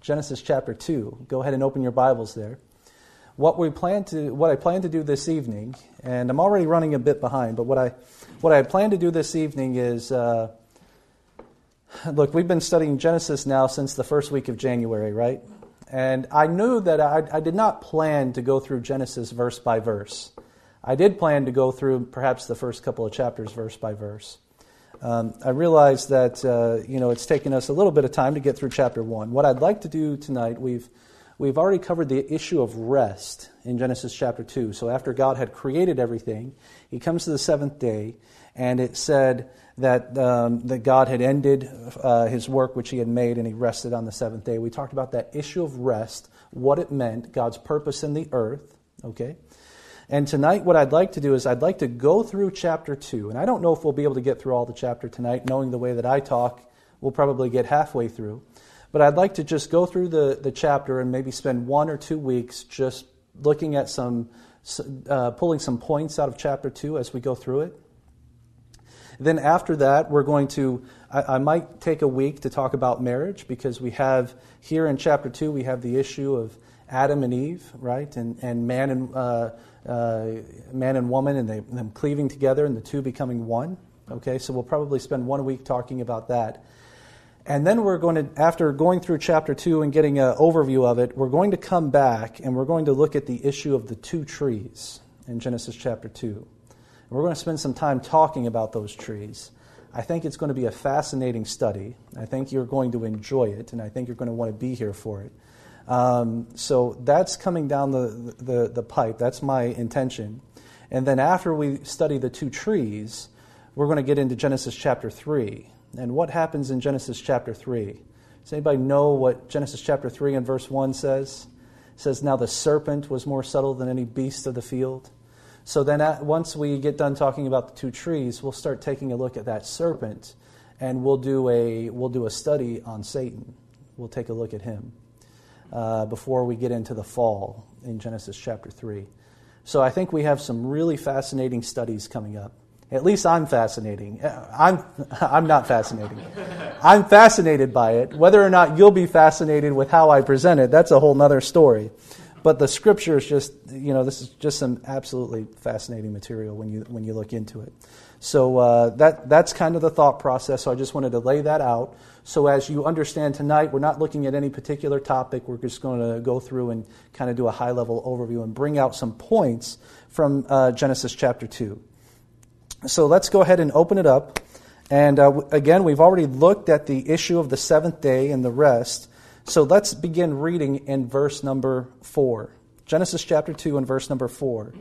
Genesis chapter 2. Go ahead and open your Bibles there. What I plan to do this evening, and I'm already running a bit behind, but what I plan to do this evening is, look, we've been studying Genesis now since the first week of January, right? And I knew that I did not plan to go through Genesis verse by verse. I did plan to go through perhaps the first couple of chapters verse by verse. I realize that it's taken us a little bit of time to get through chapter 1. What I'd like to do tonight, we've already covered the issue of rest in Genesis chapter 2. So after God had created everything, He comes to the seventh day, and it said that God had ended His work which He had made, and He rested on the seventh day. We talked about that issue of rest, what it meant, God's purpose in the earth. Okay. And tonight what I'd like to do is I'd like to go through chapter 2. And I don't know if we'll be able to get through all the chapter tonight. Knowing the way that I talk, we'll probably get halfway through. But I'd like to just go through the chapter and maybe spend 1 or 2 weeks just looking at pulling some points out of chapter 2 as we go through it. Then after that, we're going to, I might take a week to talk about marriage, because we have here in chapter 2, we have the issue of Adam and Eve, right? And man and woman, and them cleaving together, and the two becoming one. Okay, so we'll probably spend 1 week talking about that. And then we're going to, after going through chapter 2 and getting an overview of it, we're going to come back and we're going to look at the issue of the two trees in Genesis chapter 2. And we're going to spend some time talking about those trees. I think it's going to be a fascinating study. I think you're going to enjoy it, and I think you're going to want to be here for it. So that's coming down the pipe. That's my intention. And then after we study the two trees, we're going to get into Genesis chapter 3. And what happens in Genesis chapter 3? Does anybody know what Genesis chapter 3 and verse 1 says? It says, "Now the serpent was more subtle than any beast of the field." So then once we get done talking about the two trees, we'll start taking a look at that serpent, and we'll do a study on Satan. We'll take a look at him before we get into the fall in Genesis chapter 3. So I think we have some really fascinating studies coming up. At least I'm fascinating. I'm not fascinating. I'm fascinated by it. Whether or not you'll be fascinated with how I present it, that's a whole nother story. But the Scripture is just, this is just some absolutely fascinating material when you look into it. So that's kind of the thought process. So I just wanted to lay that out. So as you understand tonight, we're not looking at any particular topic. We're just going to go through and kind of do a high-level overview and bring out some points from Genesis chapter 2. So let's go ahead and open it up. And again, we've already looked at the issue of the seventh day and the rest. So let's begin reading in verse number 4. Genesis chapter 2 and verse number 4.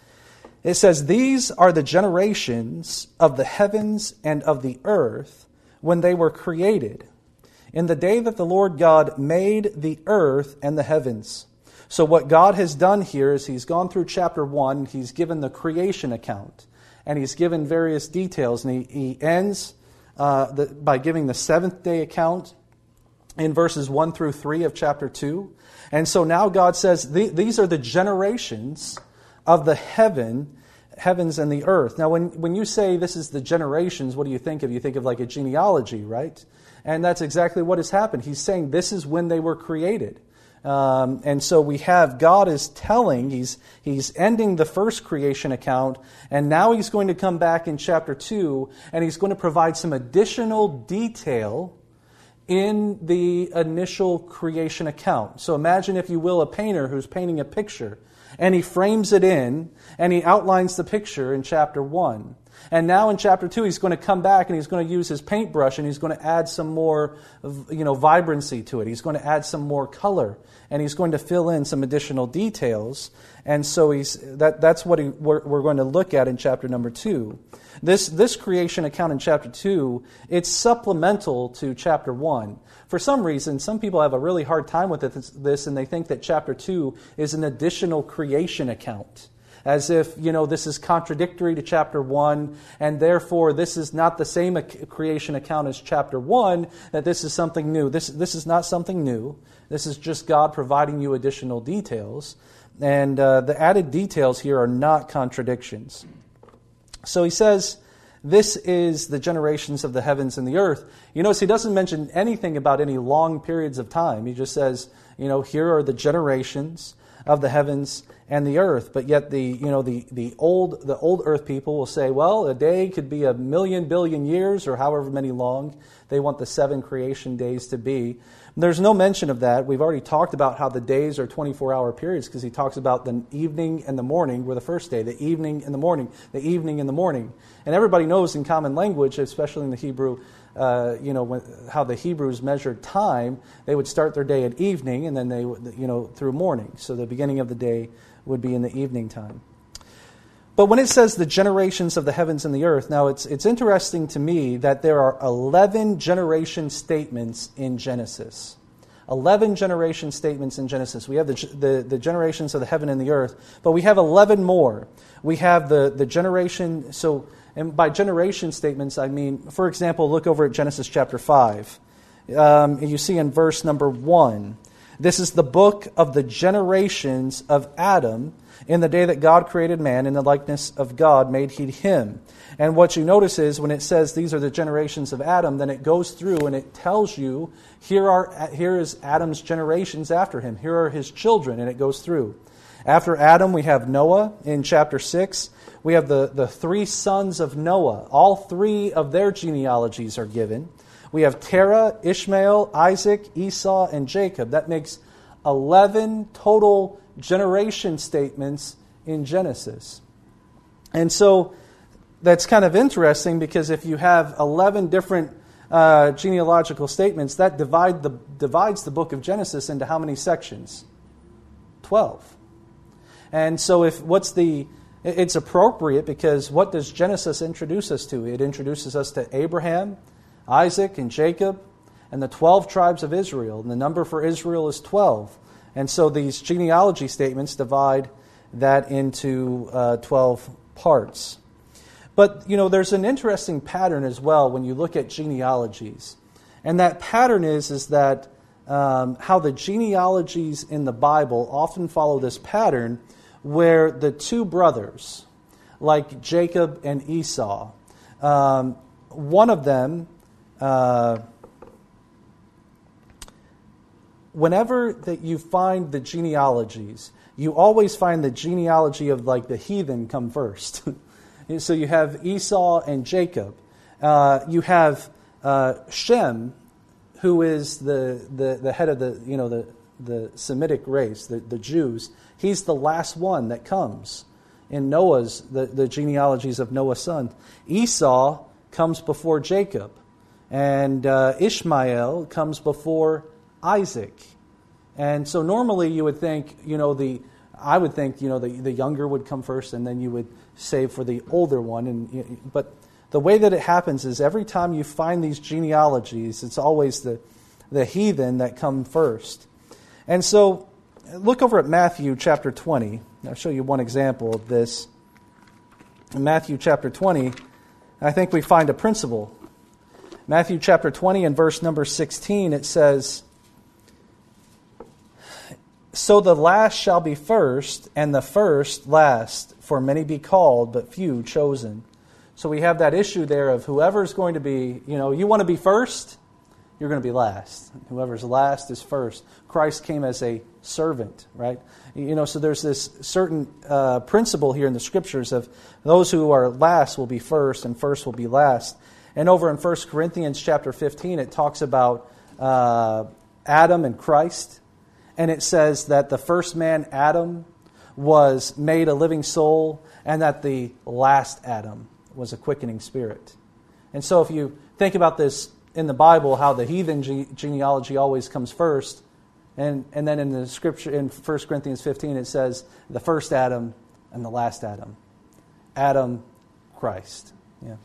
It says, "These are the generations of the heavens and of the earth when they were created, in the day that the Lord God made the earth and the heavens." So what God has done here is He's gone through chapter 1, He's given the creation account, and He's given various details, and He ends by giving the seventh day account in verses 1 through 3 of chapter 2. And so now God says, these are the generations of the heavens and the earth. Now, when you say this is the generations, what do you think of? You think of like a genealogy, right? And that's exactly what has happened. He's saying this is when they were created. And so we have God is telling, he's ending the first creation account, and now He's going to come back in chapter 2, and He's going to provide some additional detail in the initial creation account. So imagine, if you will, a painter who's painting a picture, and he frames it in, and he outlines the picture in chapter 1. And now in chapter 2, he's going to come back and he's going to use his paintbrush and he's going to add some more, vibrancy to it. He's going to add some more color, and he's going to fill in some additional details. And so that's what we're going to look at in chapter number 2. This creation account in chapter 2, it's supplemental to chapter 1. For some reason, some people have a really hard time with this, and they think that chapter 2 is an additional creation account, as if, this is contradictory to chapter 1, and therefore this is not the same creation account as chapter 1, that this is something new. This is not something new. This is just God providing you additional details. And the added details here are not contradictions. So he says, this is the generations of the heavens and the earth. You notice he doesn't mention anything about any long periods of time. He just says, here are the generations of the heavens and the earth. But yet the old earth people will say, well, a day could be 1,000,000 billion years, or however many long they want the 7 creation days to be. There's no mention of that. We've already talked about how the days are 24-hour periods, because he talks about the evening and the morning were the first day, the evening and the morning, the evening and the morning. And everybody knows in common language, especially in the Hebrew, how the Hebrews measured time. They would start their day at evening, and then they would, through morning. So the beginning of the day would be in the evening time. But when it says the generations of the heavens and the earth, now it's interesting to me that there are 11 generation statements in Genesis. 11 generation statements in Genesis. We have the generations of the heaven and the earth, but we have 11 more. We have the generation, and by generation statements, I mean, for example, look over at Genesis chapter 5. You see in verse number 1, this is the book of the generations of Adam. In the day that God created man, in the likeness of God made he him. And what you notice is when it says these are the generations of Adam, then it goes through and it tells you here is Adam's generations after him. Here are his children, and it goes through. After Adam, we have Noah in chapter 6. We have the 3 sons of Noah. All 3 of their genealogies are given. We have Terah, Ishmael, Isaac, Esau, and Jacob. That makes 11 total generation statements in Genesis. And so that's kind of interesting, because if you have 11 different genealogical statements, that divides the book of Genesis into how many sections? 12. And so it's appropriate, because what does Genesis introduce us to? It introduces us to Abraham, Isaac, and Jacob, and the 12 tribes of Israel. And the number for Israel is 12. And so these genealogy statements divide that into 12 parts. But, there's an interesting pattern as well when you look at genealogies. And that pattern is that how the genealogies in the Bible often follow this pattern where the 2 brothers, like Jacob and Esau, one of them, whenever that you find the genealogies, you always find the genealogy of the heathen come first. So you have Esau and Jacob. You have Shem, who is the head of the Semitic race, the Jews. He's the last one that comes in the genealogies of Noah's son. Esau comes before Jacob, and Ishmael comes before Isaac. And so normally you would think, the younger would come first, and then you would save for the older one. But the way that it happens is every time you find these genealogies, it's always the heathen that come first. And so look over at Matthew chapter 20. I'll show you one example of this. In Matthew chapter 20, I think we find a principle. Matthew chapter 20 and verse number 16, it says, "So the last shall be first, and the first last, for many be called, but few chosen." So we have that issue there of whoever's going to be, you want to be first, you're going to be last. Whoever's last is first. Christ came as a servant, right? So there's this certain principle here in the Scriptures of those who are last will be first, and first will be last. And over in 1 Corinthians chapter 15, it talks about Adam and Christ. And it says that the first man, Adam, was made a living soul, and that the last Adam was a quickening spirit. And so if you think about this in the Bible, how the heathen genealogy always comes first, and then in the Scripture, in 1 Corinthians 15, it says the first Adam and the last Adam. Adam, Christ. Yeah.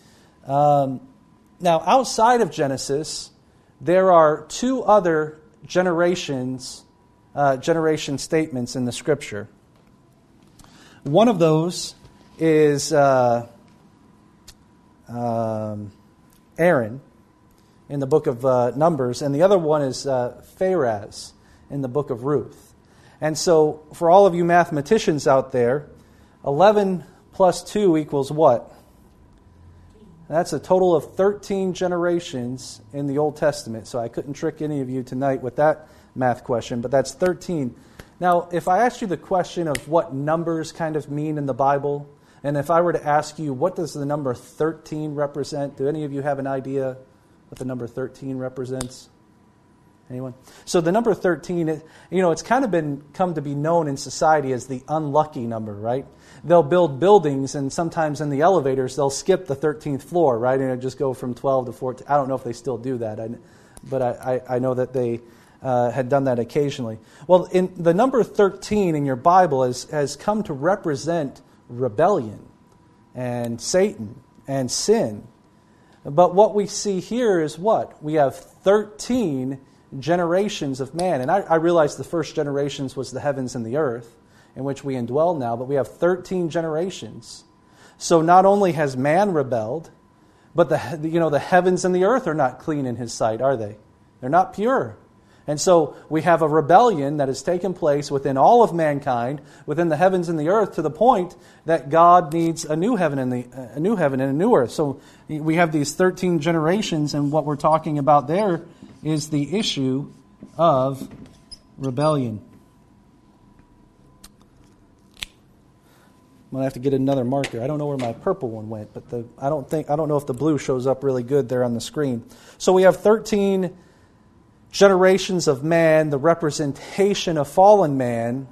Now, outside of Genesis, there are 2 other generation statements in the Scripture. One of those is Aaron in the book of Numbers, and the other one is Pharez in the book of Ruth. And so, for all of you mathematicians out there, 11 plus 2 equals what? That's a total of 13 generations in the Old Testament. So I couldn't trick any of you tonight with that math question, but that's 13. Now, if I asked you the question of what numbers kind of mean in the Bible, and if I were to ask you, what does the number 13 represent? Do any of you have an idea what the number 13 represents? Anyone? So the number 13, it's kind of come to be known in society as the unlucky number, right? They'll build buildings, and sometimes in the elevators, they'll skip the 13th floor, right? And it'll just go from 12 to 14. I don't know if they still do that, but I know that they had done that occasionally. Well, in the number 13 in your Bible has come to represent rebellion and Satan and sin. But what we see here is what? We have 13 generations of man. And I realize the first generations was the heavens and the earth, in which we indwell now, but we have 13 generations. So not only has man rebelled, but the heavens and the earth are not clean in his sight, are they? They're not pure. And so we have a rebellion that has taken place within all of mankind, within the heavens and the earth, to the point that God needs a new heaven and a new earth. So we have these 13 generations, and what we're talking about there is the issue of rebellion. I'm going to have to get another marker. I don't know where my purple one went, but I don't know if the blue shows up really good there on the screen. So we have 13 generations of man, the representation of fallen man.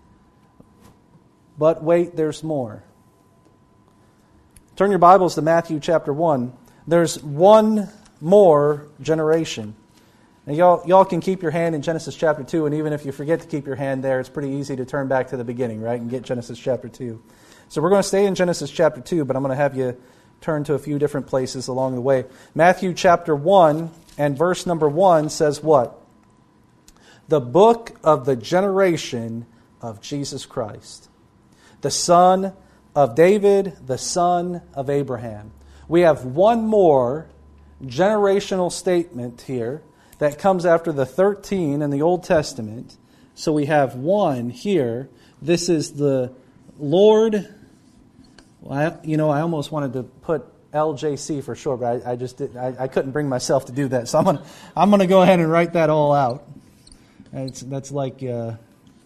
But wait, there's more. Turn your Bibles to Matthew chapter 1. There's one more generation. Now, y'all can keep your hand in Genesis chapter 2, and even if you forget to keep your hand there, it's pretty easy to turn back to the beginning, right, and get Genesis chapter 2. So we're going to stay in Genesis chapter 2, but I'm going to have you turn to a few different places along the way. Matthew chapter 1 and verse number 1 says what? The book of the generation of Jesus Christ, the son of David, the son of Abraham. We have one more generational statement here that comes after the 13 in the Old Testament. So we have one here. This is the Lord. Well, I almost wanted to put LJC for short, but I just didn't. I couldn't bring myself to do that. So I'm going to go ahead and write that all out. That's like that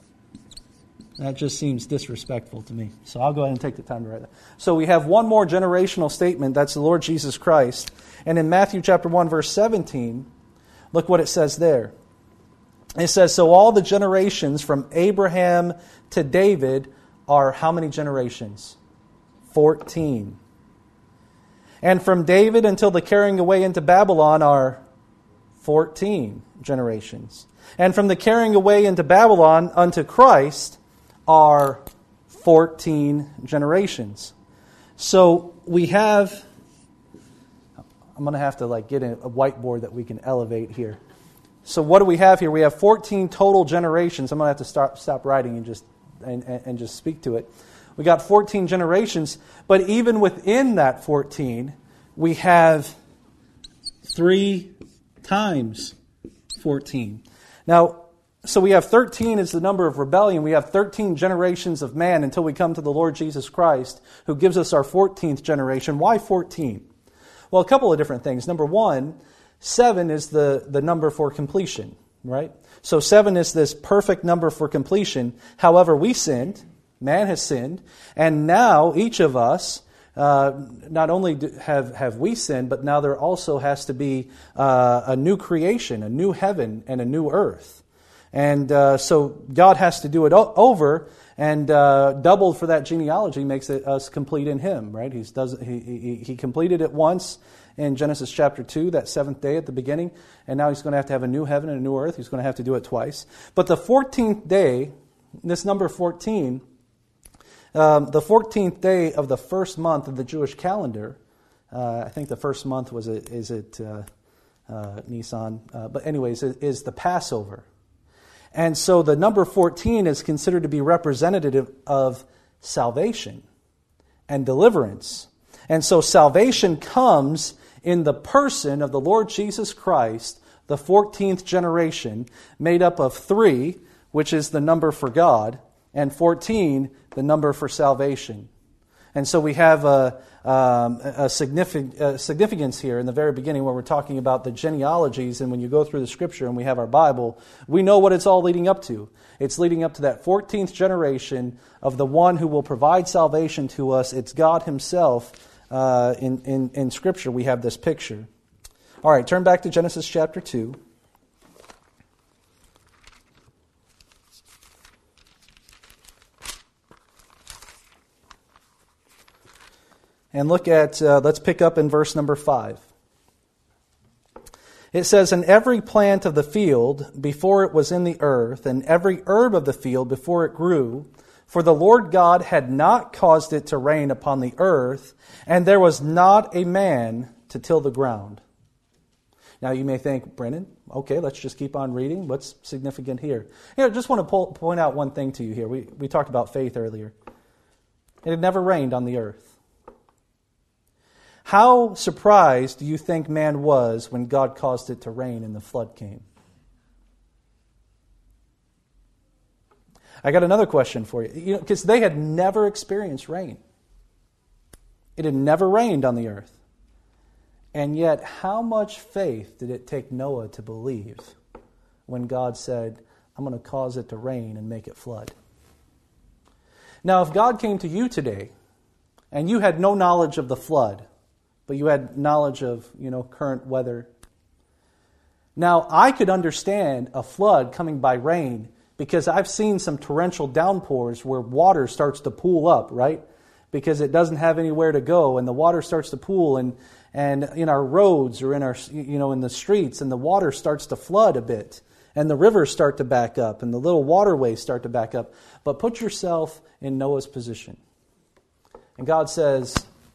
just seems disrespectful to me. So I'll go ahead and take the time to write that. So we have one more generational statement. That's the Lord Jesus Christ. And in Matthew chapter 1, verse 17, look what it says there. It says, so all the generations from Abraham to David are how many generations? 14. And from David until the carrying away into Babylon are 14 generations. And from the carrying away into Babylon unto Christ are 14 generations. So we have, I'm going to have to get a whiteboard that we can elevate here. So what do we have here? We have 14 total generations. I'm going to have to stop writing and just speak to it. We got 14 generations, but even within that 14, we have 3 times 14. Now, so we have 13 as the number of rebellion. We have 13 generations of man until we come to the Lord Jesus Christ, who gives us our 14th generation. Why 14? Well, a couple of different things. Number one, 7 is the number for completion, right? So 7 is this perfect number for completion. However, we sinned. Man has sinned. And now each of us, not only have we sinned, but now there also has to be a new creation, a new heaven, and a new earth. And so God has to do it over, and doubled for that genealogy makes it us complete in Him, right? He completed it once in Genesis chapter 2, that 7th day at the beginning, and now He's going to have a new heaven and a new earth. He's going to have to do it twice. But the 14th day, this number 14, the 14th day of the first month of the Jewish calendar, I think the first month Nisan, but anyways, is the Passover. And so the number 14 is considered to be representative of salvation and deliverance. And so salvation comes in the person of the Lord Jesus Christ, the 14th generation, made up of 3, which is the number for God, and 14, the number for salvation. And so we have a significance here in the very beginning where we're talking about the genealogies. And when you go through the Scripture and we have our Bible, we know what it's all leading up to. It's leading up to that 14th generation of the one who will provide salvation to us. It's God Himself. In Scripture, we have this picture. All right, turn back to Genesis chapter 2. And look at, let's pick up in verse number 5. It says, "And every plant of the field before it was in the earth, and every herb of the field before it grew, for the Lord God had not caused it to rain upon the earth, and there was not a man to till the ground." Now you may think, Brennan, okay, let's just keep on reading. What's significant here? Here, I just want to point out one thing to you here. We talked about faith earlier. It had never rained on the earth. How surprised do you think man was when God caused it to rain and the flood came? I got another question for you. Because they had never experienced rain. It had never rained on the earth. And yet, how much faith did it take Noah to believe when God said, I'm going to cause it to rain and make it flood? Now, if God came to you today and you had no knowledge of the flood, but you had knowledge of, current weather. Now, I could understand a flood coming by rain because I've seen some torrential downpours where water starts to pool up, right? Because it doesn't have anywhere to go, and the water starts to pool, and in our roads or in our, in the streets, and the water starts to flood a bit, and the rivers start to back up, and the little waterways start to back up. But put yourself in Noah's position. And God says,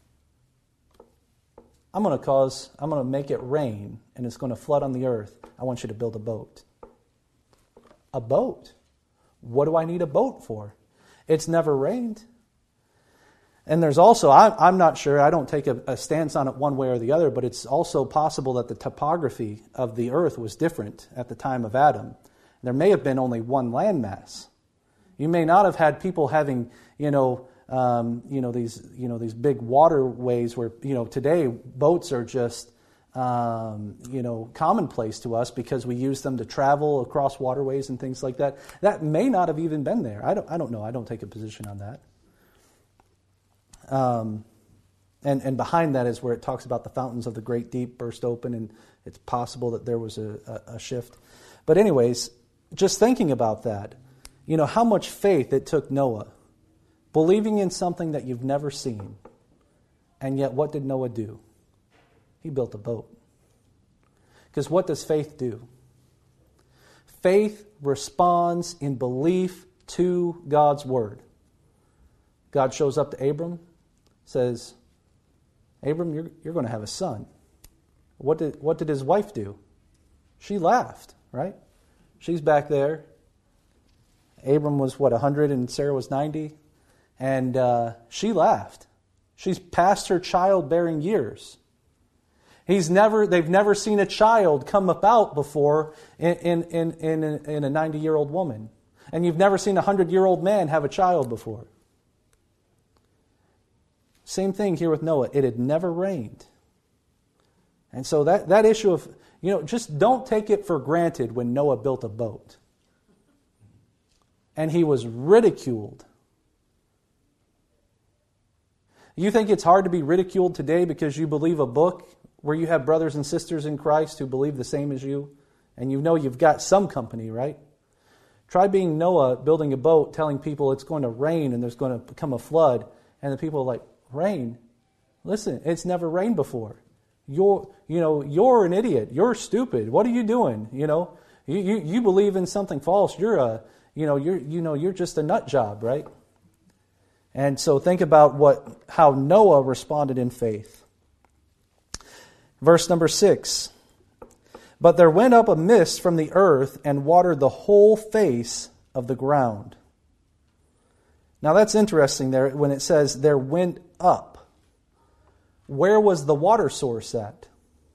I'm going to make it rain, and it's going to flood on the earth. I want you to build a boat. A boat? What do I need a boat for? It's never rained. And there's also, I'm not sure, I don't take a stance on it one way or the other, but it's also possible that the topography of the earth was different at the time of Adam. There may have been only one landmass. You may not have had people having, these big waterways where, today boats are just, commonplace to us because we use them to travel across waterways and things like that. That may not have even been there. I don't know. I don't take a position on that. And behind that is where it talks about the fountains of the great deep burst open, and it's possible that there was a shift. But anyways, just thinking about that, how much faith it took Noah, believing in something that you've never seen. And yet, what did Noah do? He built a boat. Because what does faith do? Faith responds in belief to God's word. God shows up to Abram, says, Abram, you're going to have a son. What did his wife do? She laughed, right? She's back there. Abram was, 100 and Sarah was 90? And she laughed. She's past her childbearing years. They've never seen a child come about before in a 90-year-old woman. And you've never seen a 100-year-old man have a child before. Same thing here with Noah. It had never rained. And so that issue of, just don't take it for granted when Noah built a boat. And he was ridiculed. You think it's hard to be ridiculed today because you believe a book where you have brothers and sisters in Christ who believe the same as you, and you've got some company, right? Try being Noah, building a boat, telling people it's going to rain and there's going to become a flood, and the people are like, rain? Listen, it's never rained before. You're an idiot. You're stupid. What are you doing? You believe in something false. You're just a nut job, right? And so think about how Noah responded in faith. Verse number 6. But there went up a mist from the earth and watered the whole face of the ground. Now that's interesting there when it says there went up. Where was the water source at?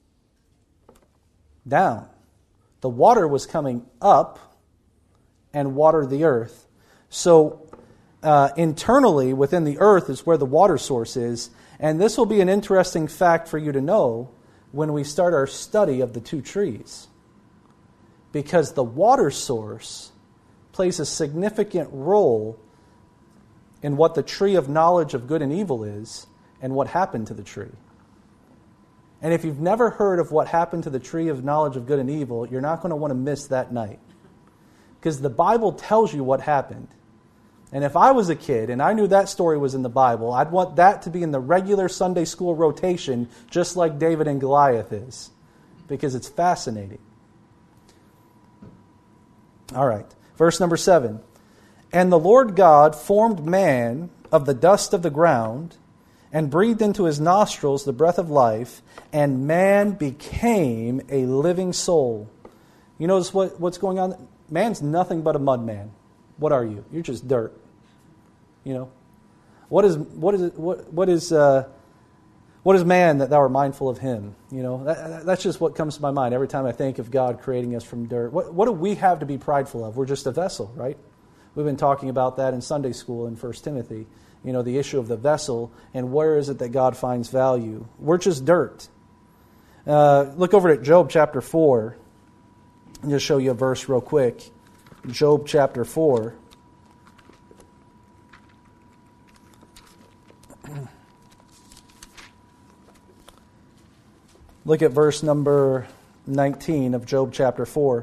Down. The water was coming up and watered the earth. So internally within the earth is where the water source is. And this will be an interesting fact for you to know when we start our study of the two trees. Because the water source plays a significant role in what the tree of knowledge of good and evil is and what happened to the tree. And if you've never heard of what happened to the tree of knowledge of good and evil, you're not going to want to miss that night. Because the Bible tells you what happened. And if I was a kid and I knew that story was in the Bible, I'd want that to be in the regular Sunday school rotation, just like David and Goliath is. Because it's fascinating. All right. Verse number 7. And the Lord God formed man of the dust of the ground and breathed into his nostrils the breath of life, and man became a living soul. You notice what's going on? Man's nothing but a mud man. What are you? You're just dirt. You know, what is man that thou art mindful of him? You know, that's just what comes to my mind every time I think of God creating us from dirt. What do we have to be prideful of? We're just a vessel, right? We've been talking about that in Sunday school in 1 Timothy. You know, the issue of the vessel and where is it that God finds value? We're just dirt. Look over at Job chapter 4. I'll just show you a verse real quick. Job chapter 4. Look at verse number 19 of Job chapter 4.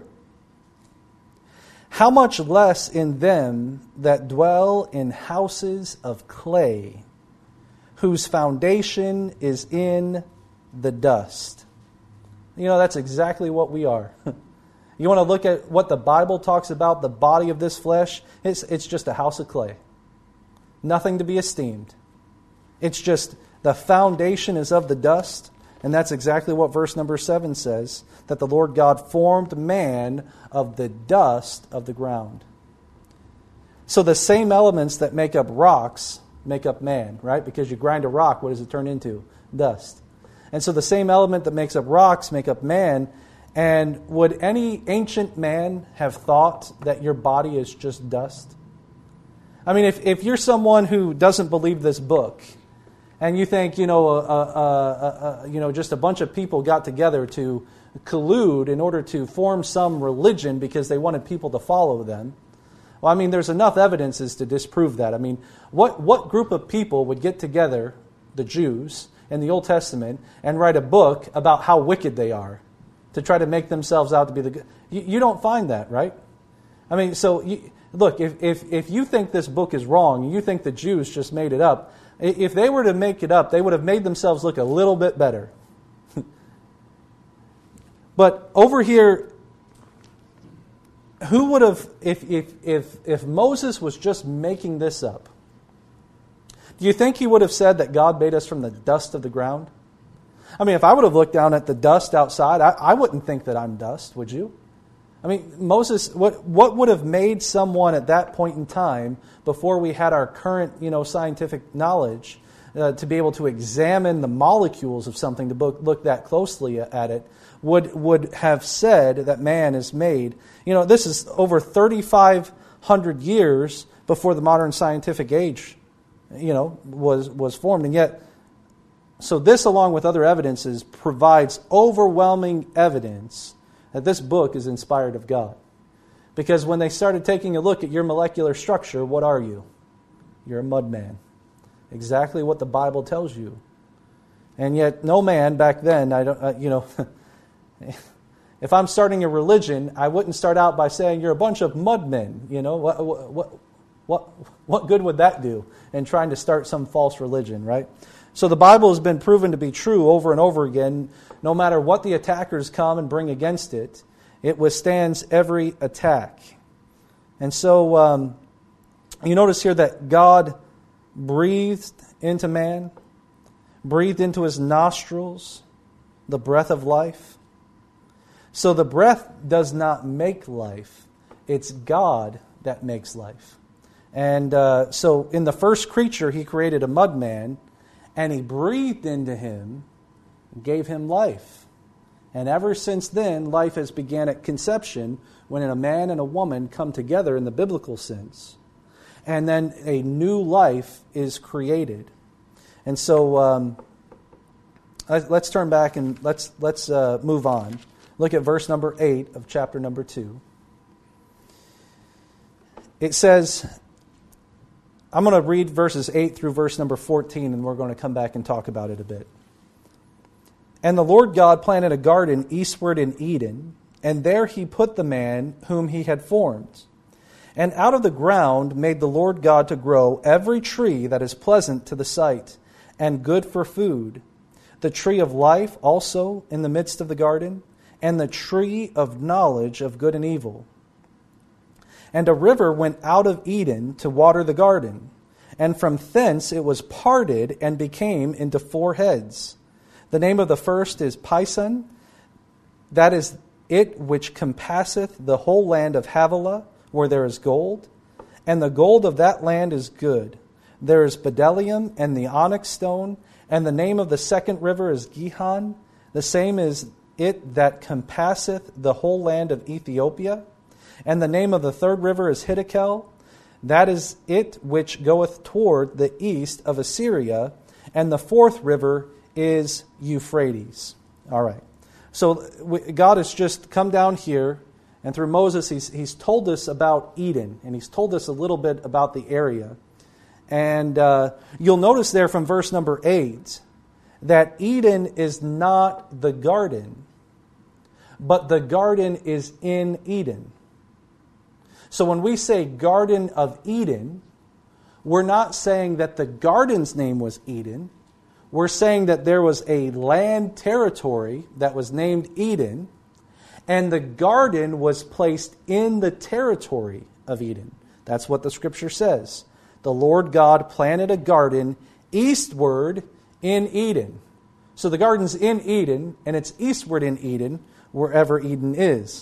How much less in them that dwell in houses of clay, whose foundation is in the dust. You know, that's exactly what we are. You want to look at what the Bible talks about, the body of this flesh? It's just a house of clay. Nothing to be esteemed. It's just the foundation is of the dust. And that's exactly what verse number 7 says, that the Lord God formed man of the dust of the ground. So the same elements that make up rocks make up man, right? Because you grind a rock, what does it turn into? Dust. And so the same element that makes up rocks make up man. And would any ancient man have thought that your body is just dust? I mean, if you're someone who doesn't believe this book, and you think, just a bunch of people got together to collude in order to form some religion because they wanted people to follow them. Well, I mean, there's enough evidences to disprove that. I mean, what group of people would get together, the Jews, in the Old Testament, and write a book about how wicked they are to try to make themselves out to be the good? You don't find that, right? I mean, so, look, if you think this book is wrong, and you think the Jews just made it up, if they were to make it up, they would have made themselves look a little bit better. But over here, who would have, if Moses was just making this up, do you think he would have said that God made us from the dust of the ground? I mean, if I would have looked down at the dust outside, I wouldn't think that I'm dust, would you? I mean, Moses, what would have made someone at that point in time, before we had our current, scientific knowledge, to be able to examine the molecules of something, to look that closely at it, would have said that man is made. This is over 3,500 years before the modern scientific age, was formed. And yet, so this, along with other evidences, provides overwhelming evidence that this book is inspired of God. Because when they started taking a look at your molecular structure, what are you? You're a mud man. Exactly what the Bible tells you. And yet, no man back then, if I'm starting a religion, I wouldn't start out by saying you're a bunch of mud men. What good would that do in trying to start some false religion, right? So the Bible has been proven to be true over and over again. No matter what the attackers come and bring against it, it withstands every attack. And so you notice here that God breathed into man, breathed into his nostrils the breath of life. So the breath does not make life. It's God that makes life. And so in the first creature, he created a mud man, and he breathed into him, gave him life. And ever since then, life has began at conception, when a man and a woman come together in the biblical sense. and then a new life is created. And so let's turn back and let's move on. Look at verse number 8 of chapter number 2. It says, I'm going to read verses 8 through verse number 14, and we're going to come back and talk about it a bit. And the Lord God planted a garden eastward in Eden, and there he put the man whom he had formed. And out of the ground made the Lord God to grow every tree that is pleasant to the sight, and good for food, the tree of life also in the midst of the garden, and the tree of knowledge of good and evil. And a river went out of Eden to water the garden, and from thence it was parted and became into 4 heads. The name of the first is Pison, that is it which compasseth the whole land of Havilah, where there is gold, and the gold of that land is good. There is bdellium and the onyx stone, and the name of the second river is Gihon. The same is it that compasseth the whole land of Ethiopia. And the name of the third river is Hiddekel. That is it which goeth toward the east of Assyria. And the fourth river is Euphrates. All right. So God has just come down here, and through Moses, he's told us about Eden, and he's told us a little bit about the area. And you'll notice there from verse number 8 that Eden is not the garden, but the garden is in Eden. So when we say Garden of Eden, we're not saying that the garden's name was Eden. We're saying that there was a land territory that was named Eden, and the garden was placed in the territory of Eden. That's what the Scripture says. The Lord God planted a garden eastward in Eden. So the garden's in Eden, and it's eastward in Eden, wherever Eden is.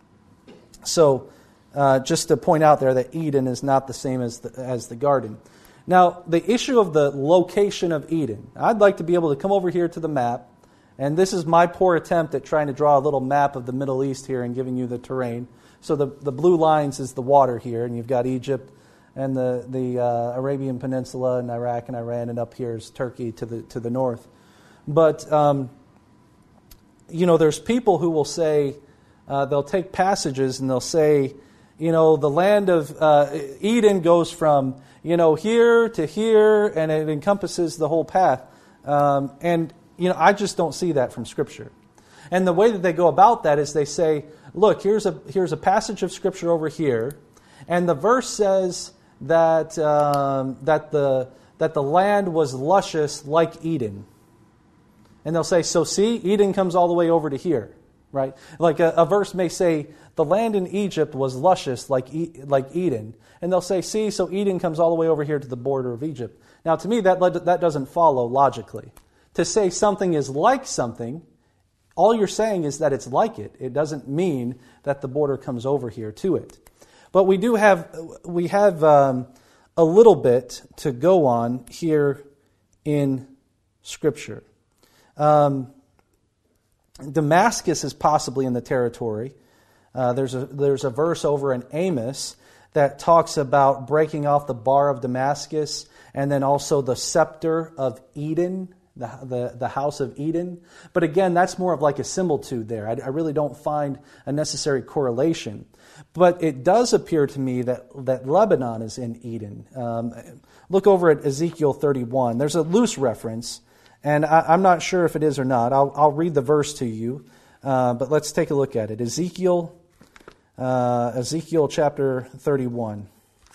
So just to point out there that Eden is not the same as the garden. Now, the issue of the location of Eden. I'd like to be able to come over here to the map, and this is my poor attempt at trying to draw a little map of the Middle East here and giving you the terrain. So the blue lines is the water here, and you've got Egypt and the Arabian Peninsula and Iraq and Iran, and up here is Turkey to the north. But, there's people who will say, they'll take passages and they'll say, the land of Eden goes from, here to here, and it encompasses the whole path. I just don't see that from Scripture. And the way that they go about that is they say, look, here's a passage of Scripture over here, and the verse says that the land was luscious like Eden. And they'll say, so see, Eden comes all the way over to here, right? Like a verse may say, the land in Egypt was luscious like Eden. And they'll say, see, so Eden comes all the way over here to the border of Egypt. Now, to me, that doesn't follow logically. To say something is like something, all you're saying is that it's like it. It doesn't mean that the border comes over here to it. But we have a little bit to go on here in Scripture. Damascus is possibly in the territory. There's a verse over in Amos that talks about breaking off the bar of Damascus, and then also the scepter of Eden, the house of Eden. But again, that's more of like a similitude there. I really don't find a necessary correlation. But it does appear to me that Lebanon is in Eden. Look over at Ezekiel 31. There's a loose reference, and I'm not sure if it is or not. I'll read the verse to you, but let's take a look at it. Ezekiel chapter 31.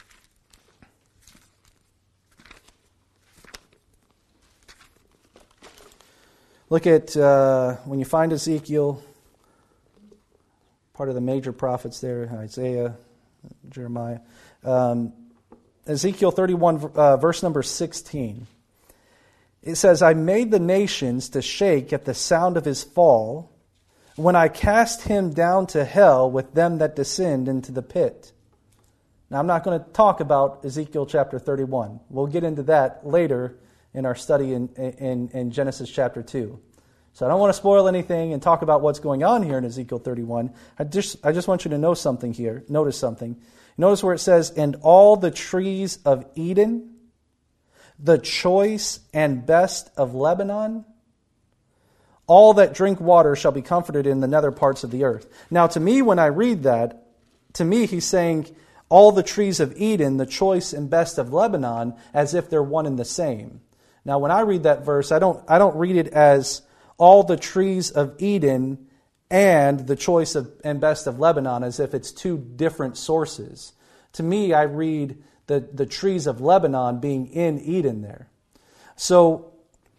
Look at, when you find Ezekiel, part of the major prophets there, Isaiah, Jeremiah. Ezekiel 31, verse number 16. It says, I made the nations to shake at the sound of his fall, when I cast him down to hell with them that descend into the pit. Now, I'm not going to talk about Ezekiel chapter 31. We'll get into that later in our study in Genesis chapter 2. So I don't want to spoil anything and talk about what's going on here in Ezekiel 31. I just want you to know something here. Notice something. Notice where it says, and all the trees of Eden, the choice and best of Lebanon, all that drink water shall be comforted in the nether parts of the earth. Now, to me, when I read that, to me, he's saying all the trees of Eden, the choice and best of Lebanon, as if they're one and the same. Now, when I read that verse, I don't read it as all the trees of Eden and the choice of and best of Lebanon, as if it's two different sources. To me, I read the trees of Lebanon being in Eden there. So,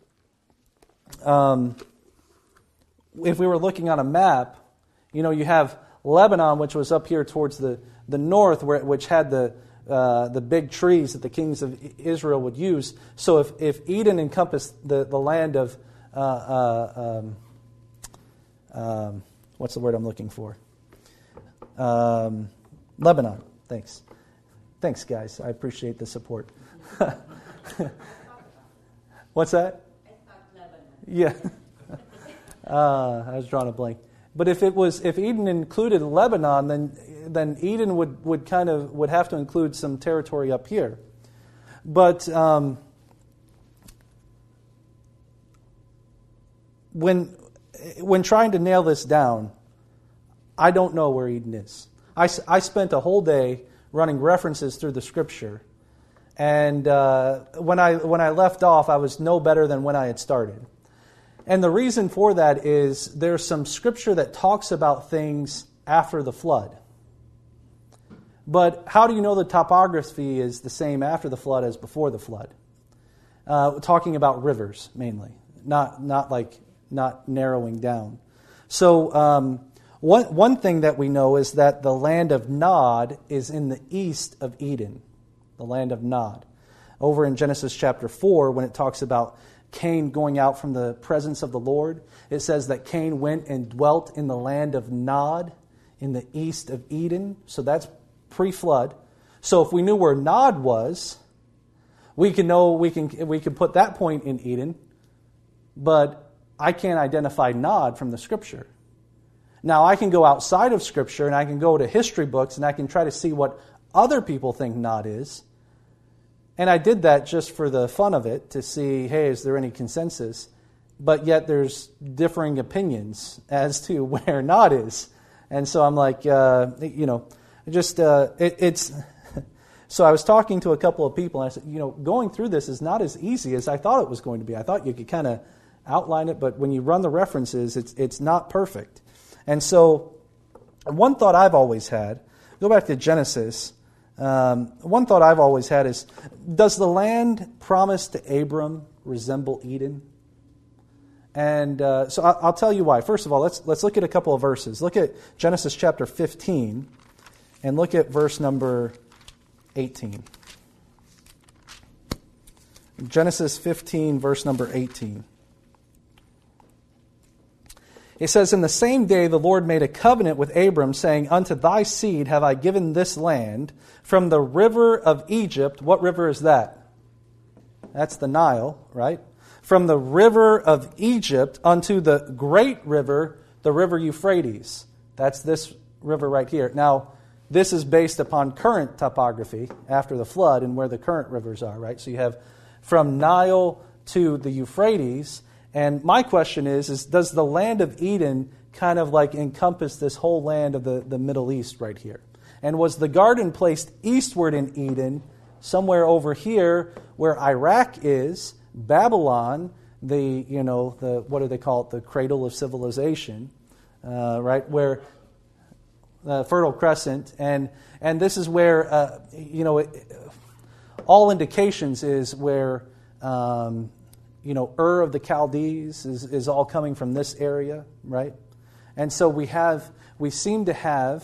if we were looking on a map, you have Lebanon, which was up here towards the north, which had the big trees that the kings of Israel would use. So if Eden encompassed the land of what's the word I'm looking for? Lebanon. Thanks, guys. I appreciate the support. What's that? I thought Lebanon. Yeah. I was drawing a blank. But if Eden included Lebanon, then Eden would have to include some territory up here. But when trying to nail this down, I don't know where Eden is. I spent a whole day running references through the Scripture, and when I left off, I was no better than when I had started. And the reason for that is there's some Scripture that talks about things after the flood. But how do you know the topography is the same after the flood as before the flood? Talking about rivers mainly, not narrowing down. So one thing that we know is that the land of Nod is in the east of Eden, the land of Nod. Over in Genesis chapter 4, when it talks about Cain going out from the presence of the Lord, it says that Cain went and dwelt in the land of Nod in the east of Eden. So that's pre-flood. So if we knew where Nod was, we can put that point in Eden, but I can't identify Nod from the Scripture. Now I can go outside of Scripture and I can go to history books and I can try to see what other people think Nod is. And I did that just for the fun of it, to see, hey, is there any consensus? But yet there's differing opinions as to where Nod is. And so I'm like, it's... So I was talking to a couple of people, and I said, going through this is not as easy as I thought it was going to be. I thought you could kind of outline it, but when you run the references, it's not perfect. And so one thought I've always had, go back to Genesis. One thought I've always had is, does the land promised to Abram resemble Eden? And so I'll tell you why. First of all, let's look at a couple of verses. Look at Genesis chapter 15 and look at verse number 18. Genesis 15, verse number 18. It says, in the same day the Lord made a covenant with Abram, saying, unto thy seed have I given this land, from the river of Egypt. What river is that? That's the Nile, right? From the river of Egypt unto the great river, the river Euphrates. That's this river right here. Now, this is based upon current topography after the flood and where the current rivers are, right? So you have from Nile to the Euphrates. And my question is does the land of Eden kind of like encompass this whole land of the Middle East right here? And was the garden placed eastward in Eden, somewhere over here where Iraq is, Babylon, the what do they call it, the cradle of civilization, right, where Fertile Crescent, and this is where all indications is where Ur of the Chaldees is all coming from this area, right? And so we seem to have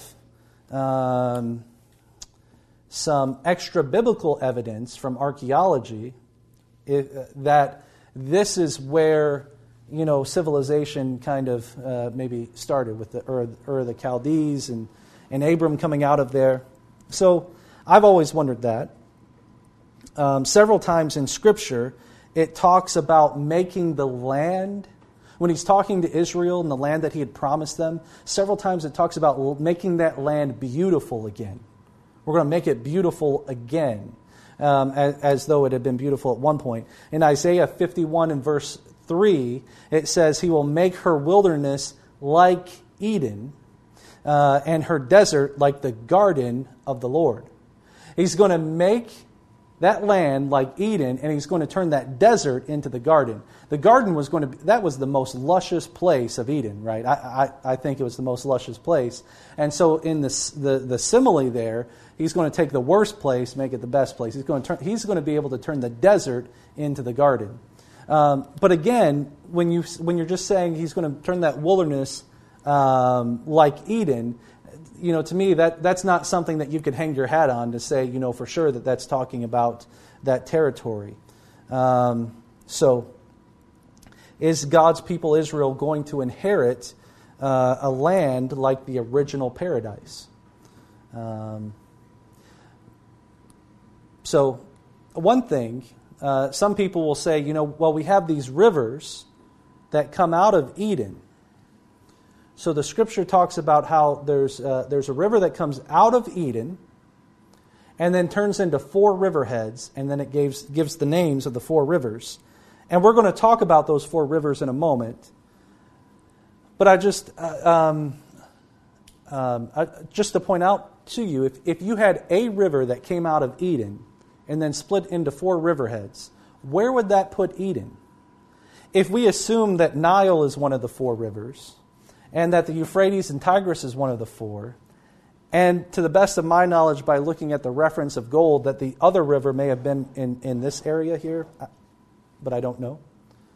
some extra biblical evidence from archaeology that this is where civilization kind of maybe started with the Ur of the Chaldees and Abram coming out of there. So I've always wondered that. Several times in Scripture, it talks about making the land, when he's talking to Israel and the land that he had promised them, several times it talks about making that land beautiful again, We're going to make it beautiful again, as though it had been beautiful at one point. In Isaiah 51 and verse 3, it says, He will make her wilderness like Eden, and her desert like the garden of the Lord. He's going to make that land like Eden, and He's going to turn that desert into the garden. The garden was going to be, that was the most luscious place of Eden, right? I think it was the most luscious place. And so in the simile there, He's going to take the worst place, make it the best place. He's going to be able to turn the desert into the garden. But again, when you're just saying He's going to turn that wilderness like Eden, to me that's not something that you could hang your hat on to say, for sure that that's talking about that territory. So, is God's people Israel going to inherit a land like the original paradise? So, one thing, some people will say, we have these rivers that come out of Eden. So the Scripture talks about how there's a river that comes out of Eden and then turns into 4 riverheads, and then it gives the names of the 4 rivers. And we're going to talk about those 4 rivers in a moment. But I just to point out to you, if you had a river that came out of Eden and then split into 4 riverheads, where would that put Eden? If we assume that Nile is one of the 4 rivers, and that the Euphrates and Tigris is one of the 4, and to the best of my knowledge, by looking at the reference of gold, that the other river may have been in this area here, but I don't know.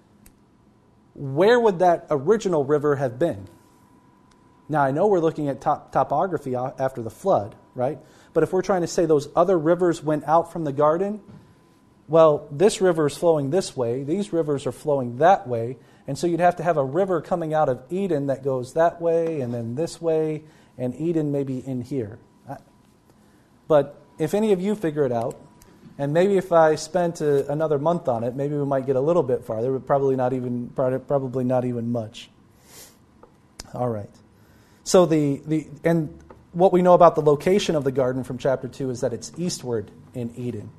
Where would that original river have been? Now, I know we're looking at topography after the flood, right? But if we're trying to say those other rivers went out from the garden, well, this river is flowing this way, these rivers are flowing that way, and so you'd have to have a river coming out of Eden that goes that way and then this way, and Eden maybe in here. But if any of you figure it out, and maybe if I spent another month on it, maybe we might get a little bit farther, but probably not even much. All right. So and what we know about the location of the garden from chapter 2 is that it's eastward in Eden.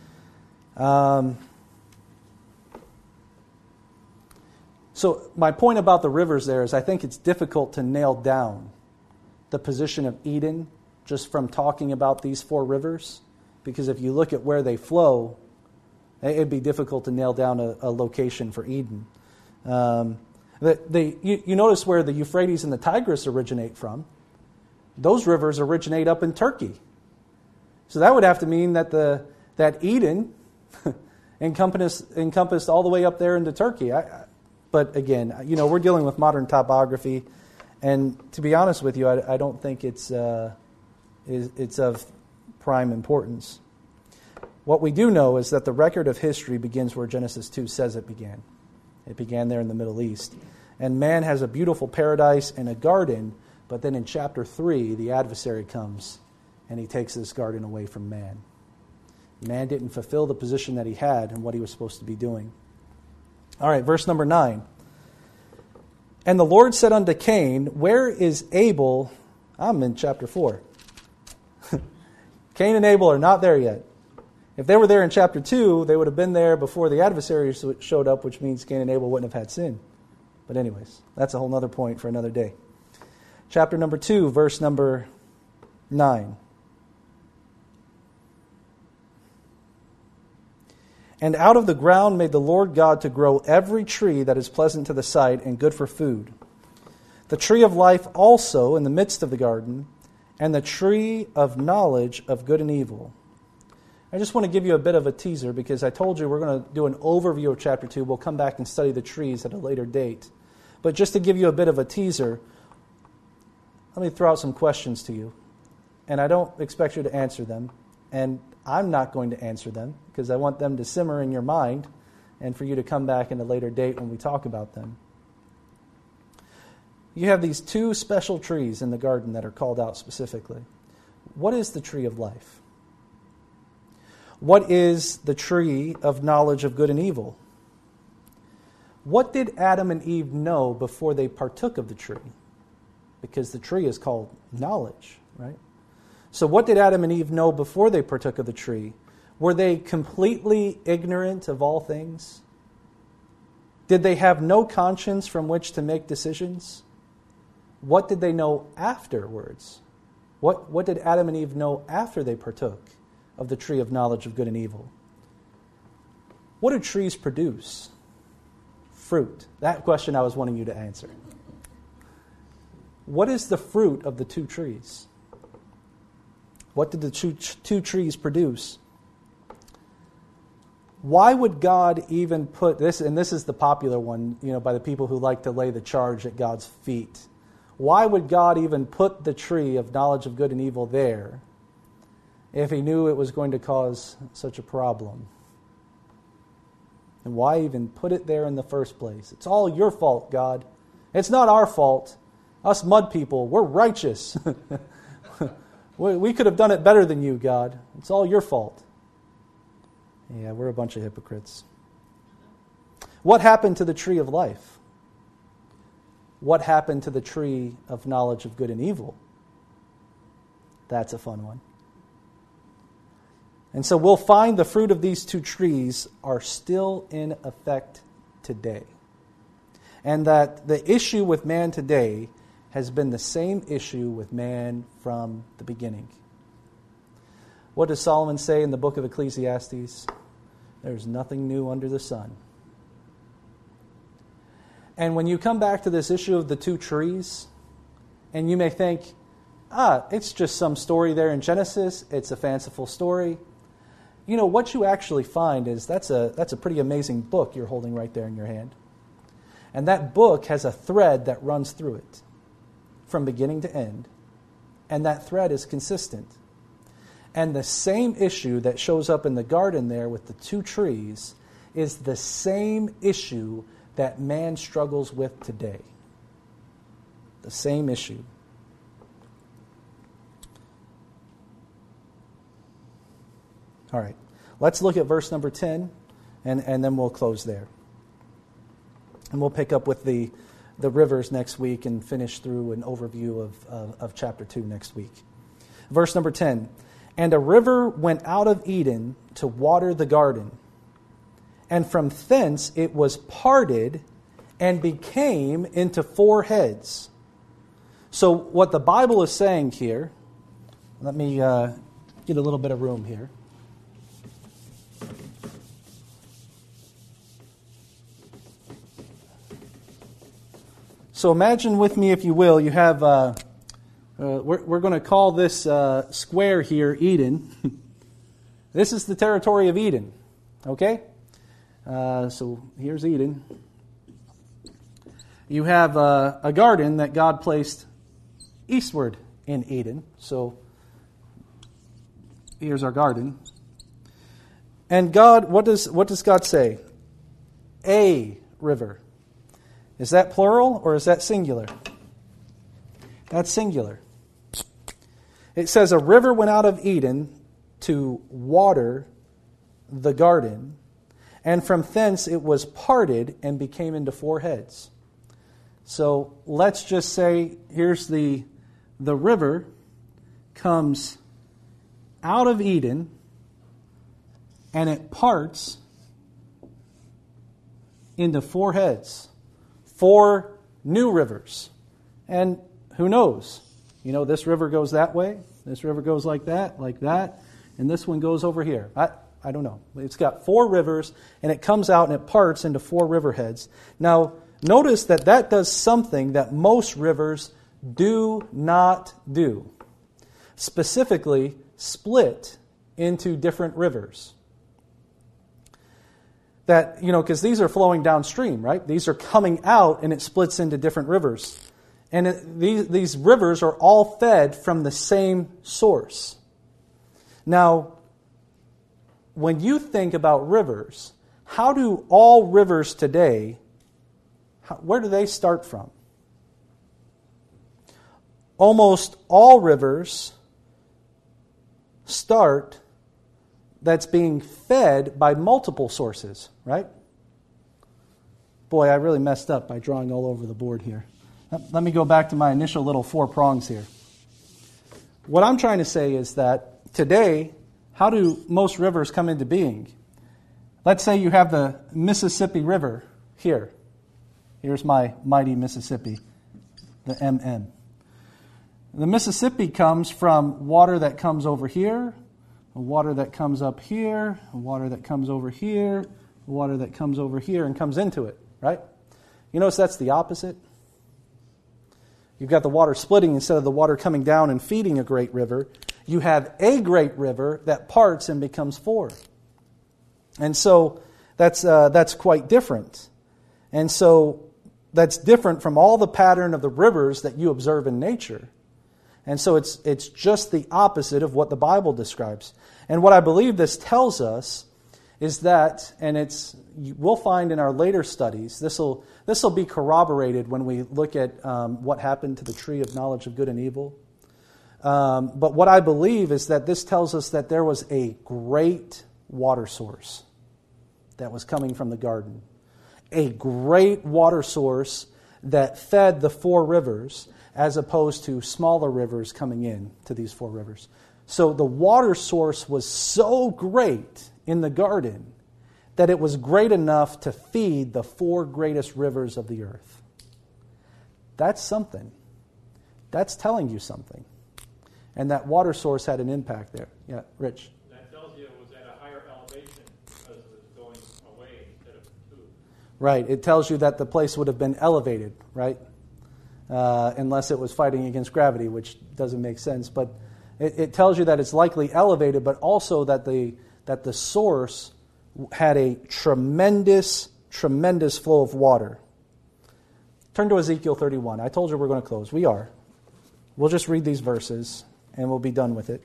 So my point about the rivers there is I think it's difficult to nail down the position of Eden just from talking about these 4 rivers, because if you look at where they flow, it'd be difficult to nail down a location for Eden. You notice where the Euphrates and the Tigris originate from. Those rivers originate up in Turkey. So that would have to mean that that Eden encompassed all the way up there into Turkey. But again, we're dealing with modern topography, and to be honest with you, I don't think it's of prime importance. What we do know is that the record of history begins where Genesis 2 says it began. It began there in the Middle East. And man has a beautiful paradise and a garden, but then in chapter 3, the adversary comes and he takes this garden away from man. Man didn't fulfill the position that he had and what he was supposed to be doing. All right, verse number 9. And the Lord said unto Cain, where is Abel? I'm in chapter 4. Cain and Abel are not there yet. If they were there in chapter 2, they would have been there before the adversary showed up, which means Cain and Abel wouldn't have had sin. But anyways, that's a whole other point for another day. Chapter number 2, verse number 9. And out of the ground made the Lord God to grow every tree that is pleasant to the sight and good for food. The tree of life also in the midst of the garden, and the tree of knowledge of good and evil. I just want to give you a bit of a teaser because I told you we're going to do an overview of chapter 2. We'll come back and study the trees at a later date. But just to give you a bit of a teaser, let me throw out some questions to you. And I don't expect you to answer them. And I'm not going to answer them because I want them to simmer in your mind and for you to come back in a later date when we talk about them. You have these 2 special trees in the garden that are called out specifically. What is the tree of life? What is the tree of knowledge of good and evil? What did Adam and Eve know before they partook of the tree? Because the tree is called knowledge, right? So what did Adam and Eve know before they partook of the tree? Were they completely ignorant of all things? Did they have no conscience from which to make decisions? What did they know afterwards? What did Adam and Eve know after they partook of the tree of knowledge of good and evil? What do trees produce? Fruit. That question I was wanting you to answer. What is the fruit of the two trees? What did the two trees produce? Why would God even put this, and this is the popular one, by the people who like to lay the charge at God's feet. Why would God even put the tree of knowledge of good and evil there if he knew it was going to cause such a problem? And why even put it there in the first place? It's all your fault, God. It's not our fault. Us mud people, we're righteous. We could have done it better than you, God. It's all your fault. Yeah, we're a bunch of hypocrites. What happened to the tree of life? What happened to the tree of knowledge of good and evil? That's a fun one. And so we'll find the fruit of these two trees are still in effect today. And that the issue with man today has been the same issue with man from the beginning. What does Solomon say in the book of Ecclesiastes? There's nothing new under the sun. And when you come back to this issue of the two trees, and you may think, it's just some story there in Genesis, it's a fanciful story. What you actually find is that's a pretty amazing book you're holding right there in your hand. And that book has a thread that runs through it from beginning to end. And that thread is consistent. And the same issue that shows up in the garden there with the two trees is the same issue that man struggles with today. The same issue. All right. Let's look at verse number 10, and then we'll close there. And we'll pick up with the rivers next week and finish through an overview of chapter 2 next week. Verse number 10. And a river went out of Eden to water the garden, and from thence it was parted and became into four heads. So what the Bible is saying here, let me get a little bit of room here. So imagine with me, if you will, you have, we're going to call this square here Eden. This is the territory of Eden, okay? So here's Eden. You have a garden that God placed eastward in Eden. So here's our garden. And God, what does God say? A river. Is that plural or is that singular? That's singular. It says a river went out of Eden to water the garden, and from thence it was parted and became into four heads. So let's just say here's the river comes out of Eden and it parts into four heads. 4 new rivers. And who knows? This river goes that way, this river goes like that, and this one goes over here. I don't know. It's got 4 rivers, and it comes out and it parts into 4 river heads. Now, notice that does something that most rivers do not do. Specifically, split into different rivers. That, because these are flowing downstream, right? These are coming out and it splits into different rivers. And these rivers are all fed from the same source. Now, when you think about rivers, how do all rivers today, where do they start from? Almost all rivers start that's being fed by multiple sources, right? Boy, I really messed up by drawing all over the board here. Let me go back to my initial little 4 prongs here. what I'm trying to say is that today, how do most rivers come into being? Let's say you have the Mississippi River here. Here's my mighty Mississippi, the MM. The Mississippi comes from water that comes over here, water that comes up here, water that comes over here, water that comes over here and comes into it, right? You notice that's the opposite? You've got the water splitting instead of the water coming down and feeding a great river. You have a great river that parts and becomes four. And so that's quite different. And so that's different from all the pattern of the rivers that you observe in nature. And so it's just the opposite of what the Bible describes. And what I believe this tells us is that, and we'll find in our later studies, this will be corroborated when we look at what happened to the tree of knowledge of good and evil. But what I believe is that this tells us that there was a great water source that was coming from the garden. A great water source that fed the four rivers as opposed to smaller rivers coming in to these four rivers. So the water source was so great in the garden that it was great enough to feed the four greatest rivers of the earth. That's something. That's telling you something. And that water source had an impact there. Yeah, Rich. That tells you it was at a higher elevation because it was going away instead of to. Right. It tells you that the place would have been elevated, right? Unless it was fighting against gravity, which doesn't make sense. But it tells you that it's likely elevated, but also that the source had a tremendous, tremendous flow of water. Turn to Ezekiel 31. I told you we're going to close. We are. We'll just read these verses, and we'll be done with it.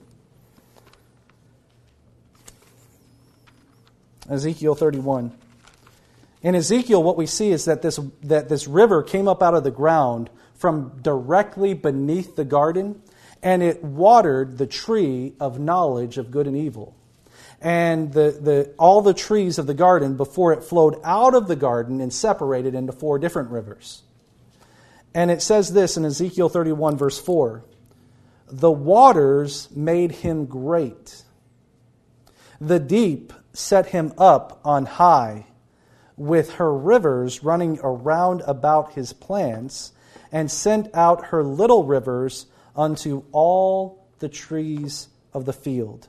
Ezekiel 31. In Ezekiel, what we see is that this river came up out of the ground from directly beneath the garden, and it watered the tree of knowledge of good and evil. And all the trees of the garden before it flowed out of the garden and separated into four different rivers. And it says this in Ezekiel 31, verse 4. The waters made him great. The deep set him up on high, with her rivers running around about his plants, and sent out her little rivers unto all the trees of the field.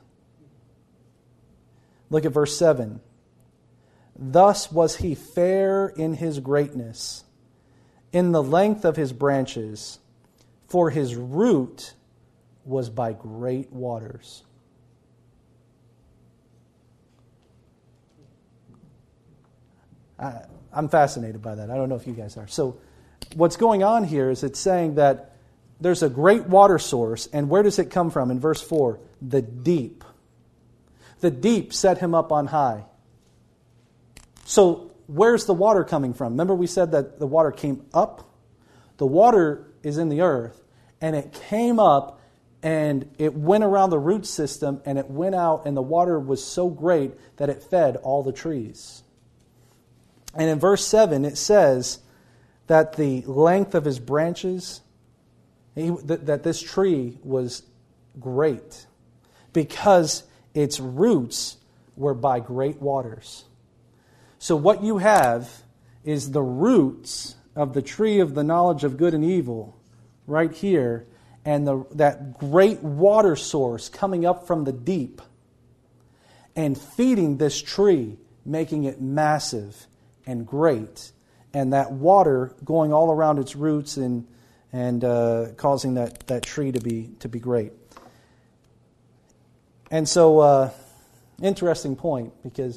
Look at verse 7. Thus was he fair in his greatness, in the length of his branches, for his root was by great waters. I'm fascinated by that. I don't know if you guys are. So what's going on here is it's saying that there's a great water source, and where does it come from? In verse 4, the deep. The deep set him up on high. So where's the water coming from? Remember we said that the water came up? The water is in the earth, and it came up, and it went around the root system, and it went out, and the water was so great that it fed all the trees. And in verse 7, it says that the length of his branches, that this tree was great because its roots were by great waters. So what you have is the roots of the tree of the knowledge of good and evil right here, and that great water source coming up from the deep and feeding this tree, making it massive and great, and that water going all around its roots and causing that tree to be great. And so, interesting point, because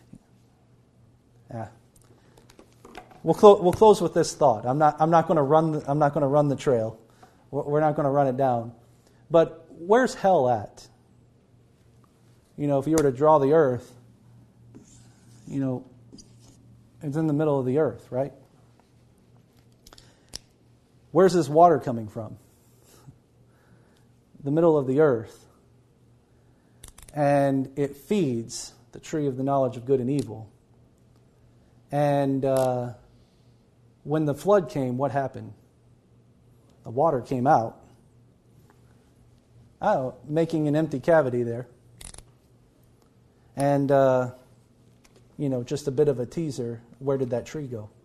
we'll close with this thought. I'm not going to run the trail. We're not going to run it down. But where's hell at? If you were to draw the earth, it's in the middle of the earth, right? Where's this water coming from? The middle of the earth. And it feeds the tree of the knowledge of good and evil. And when the flood came, what happened? The water came out. making an empty cavity there. And, just a bit of a teaser, where did that tree go?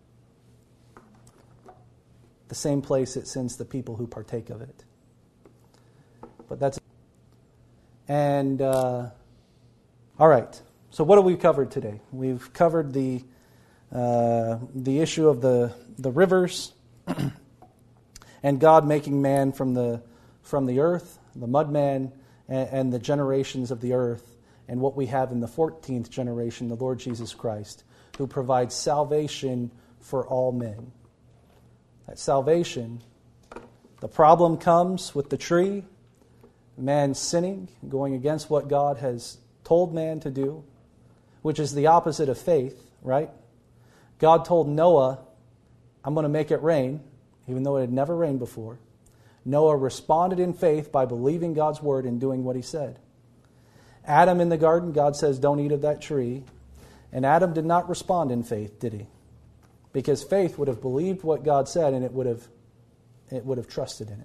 The same place it sends the people who partake of it. But that's... And, all right. So what have we covered today? We've covered the issue of the rivers and God making man from the earth, the mud man, and the generations of the earth, and what we have in the 14th generation, the Lord Jesus Christ, who provides salvation for all men. That salvation, the problem comes with the tree, man sinning, going against what God has told man to do, which is the opposite of faith, right? God told Noah, I'm going to make it rain, even though it had never rained before. Noah responded in faith by believing God's word and doing what he said. Adam in the garden, God says, don't eat of that tree. And Adam did not respond in faith, did he? Because faith would have believed what God said and it would have trusted in it.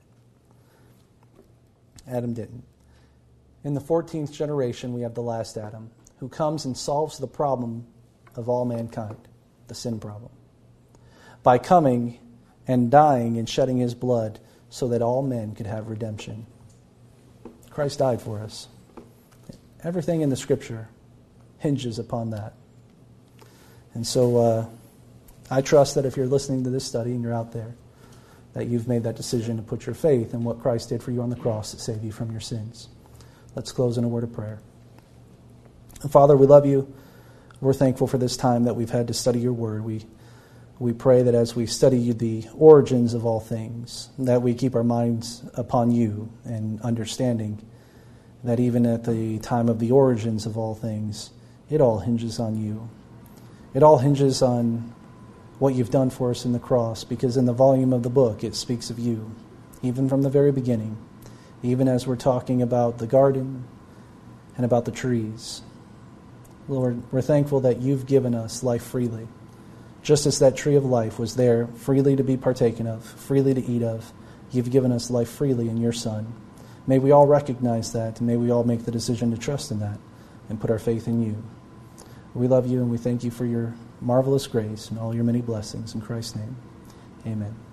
Adam didn't. In the 14th generation, we have the last Adam, who comes and solves the problem of all mankind, the sin problem, by coming and dying and shedding his blood so that all men could have redemption. Christ died for us. Everything in the Scripture hinges upon that. And so I trust that if you're listening to this study and you're out there, that you've made that decision to put your faith in what Christ did for you on the cross to save you from your sins. Let's close in a word of prayer. Father, we love you. We're thankful for this time that we've had to study your word. We pray that as we study the origins of all things, that we keep our minds upon you and understanding that even at the time of the origins of all things, it all hinges on you. It all hinges on what you've done for us in the cross, because in the volume of the book it speaks of you, even from the very beginning, even as we're talking about the garden and about the trees. Lord, we're thankful that you've given us life freely, just as that tree of life was there freely to be partaken of, freely to eat of. You've given us life freely in your Son. May we all recognize that, and may we all make the decision to trust in that and put our faith in you. We love you and we thank you for your marvelous grace and all your many blessings. In Christ's name, amen.